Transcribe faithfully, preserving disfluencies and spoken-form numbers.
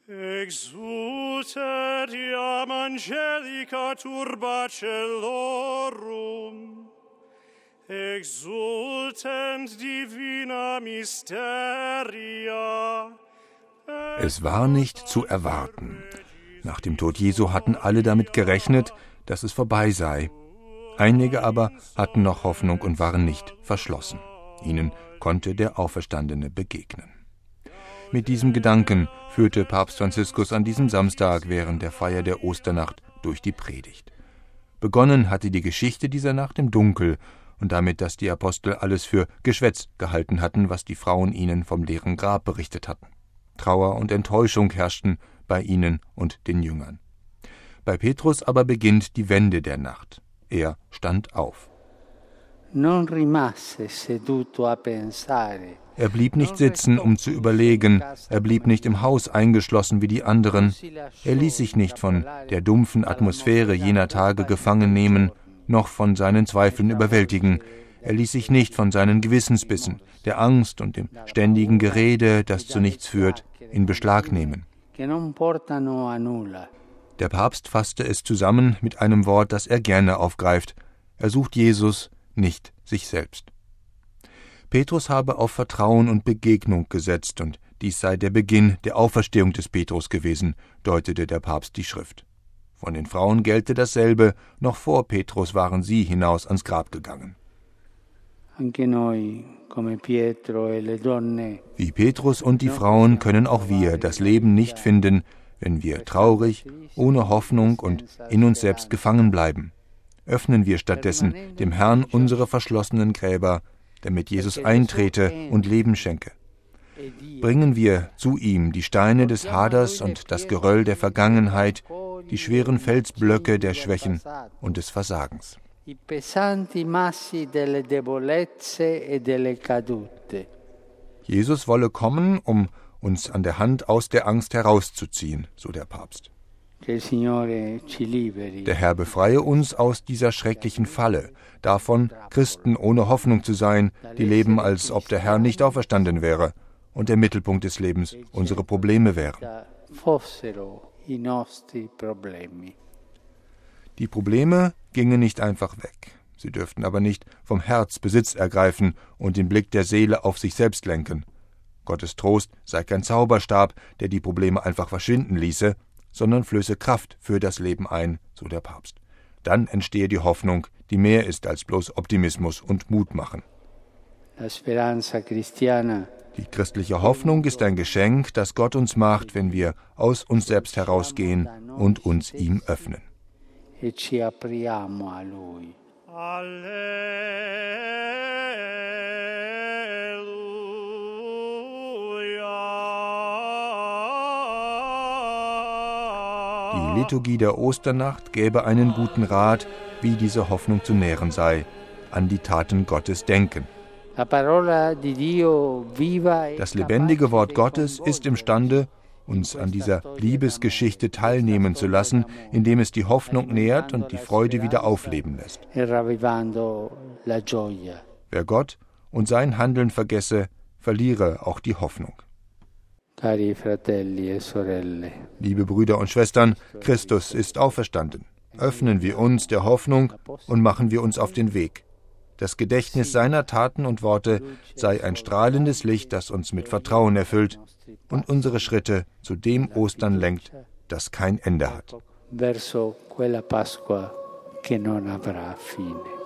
Exulteriam angelica turba celorum, exultent divina mysteria. Es war nicht zu erwarten. Nach dem Tod Jesu hatten alle damit gerechnet, dass es vorbei sei. Einige aber hatten noch Hoffnung und waren nicht verschlossen. Ihnen konnte der Auferstandene begegnen. Mit diesem Gedanken führte Papst Franziskus an diesem Samstag während der Feier der Osternacht durch die Predigt. Begonnen hatte die Geschichte dieser Nacht im Dunkel und damit, dass die Apostel alles für Geschwätz gehalten hatten, was die Frauen ihnen vom leeren Grab berichtet hatten. Trauer und Enttäuschung herrschten bei ihnen und den Jüngern. Bei Petrus aber beginnt die Wende der Nacht. Er stand auf. Non rimasse seduto a pensare. Er blieb nicht sitzen, um zu überlegen. Er blieb nicht im Haus eingeschlossen wie die anderen. Er ließ sich nicht von der dumpfen Atmosphäre jener Tage gefangen nehmen, noch von seinen Zweifeln überwältigen. Er ließ sich nicht von seinen Gewissensbissen, der Angst und dem ständigen Gerede, das zu nichts führt, in Beschlag nehmen. Der Papst fasste es zusammen mit einem Wort, das er gerne aufgreift. Er sucht Jesus, nicht sich selbst. Petrus habe auf Vertrauen und Begegnung gesetzt, und dies sei der Beginn der Auferstehung des Petrus gewesen, deutete der Papst die Schrift. Von den Frauen gelte dasselbe, noch vor Petrus waren sie hinaus ans Grab gegangen. Wie Petrus und die Frauen können auch wir das Leben nicht finden, wenn wir traurig, ohne Hoffnung und in uns selbst gefangen bleiben. Öffnen wir stattdessen dem Herrn unsere verschlossenen Gräber, damit Jesus eintrete und Leben schenke. Bringen wir zu ihm die Steine des Haders und das Geröll der Vergangenheit, die schweren Felsblöcke der Schwächen und des Versagens. Jesus wolle kommen, um uns an der Hand aus der Angst herauszuziehen, so der Papst. Der Herr befreie uns aus dieser schrecklichen Falle, davon, Christen ohne Hoffnung zu sein, die leben, als ob der Herr nicht auferstanden wäre und der Mittelpunkt des Lebens unsere Probleme wären. Die Probleme gingen nicht einfach weg. Sie dürften aber nicht vom Herz Besitz ergreifen und den Blick der Seele auf sich selbst lenken. Gottes Trost sei kein Zauberstab, der die Probleme einfach verschwinden ließe, sondern flöße Kraft für das Leben ein, so der Papst. Dann entstehe die Hoffnung, die mehr ist als bloß Optimismus und Mut machen. Die christliche Hoffnung ist ein Geschenk, das Gott uns macht, wenn wir aus uns selbst herausgehen und uns ihm öffnen. Die Liturgie der Osternacht gäbe einen guten Rat, wie diese Hoffnung zu nähren sei. An die Taten Gottes denken. Das lebendige Wort Gottes ist imstande, uns an dieser Liebesgeschichte teilnehmen zu lassen, indem es die Hoffnung nährt und die Freude wieder aufleben lässt. Wer Gott und sein Handeln vergesse, verliere auch die Hoffnung. Liebe Brüder und Schwestern, Christus ist auferstanden. Öffnen wir uns der Hoffnung und machen wir uns auf den Weg. Das Gedächtnis seiner Taten und Worte sei ein strahlendes Licht, das uns mit Vertrauen erfüllt und unsere Schritte zu dem Ostern lenkt, das kein Ende hat. Verso quella Pasqua che non avrà fine.